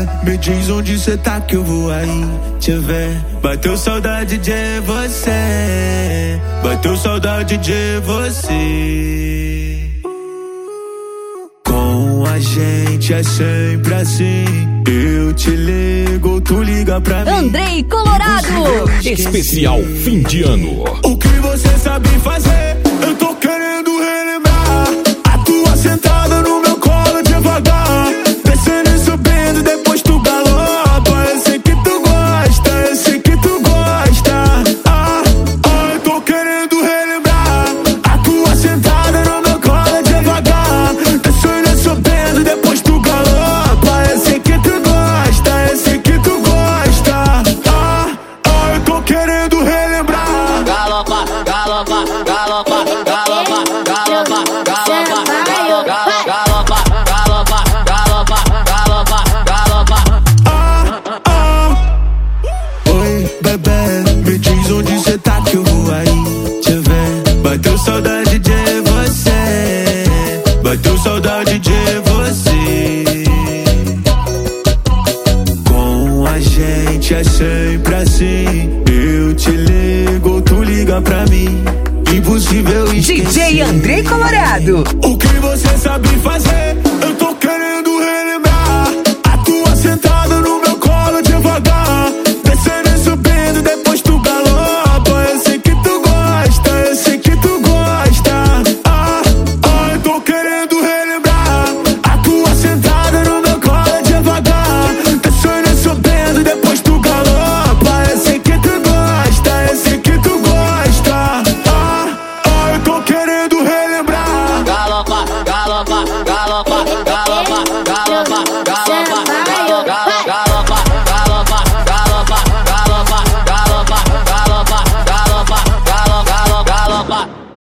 Me diz onde cê tá que eu vou aí te ver. Bateu saudade de você, bateu saudade de você. Com a gente é sempre assim. Eu te ligo, tu liga pra mim. Andrei Colorado. Especial fim de ano. O que você sabe fazer?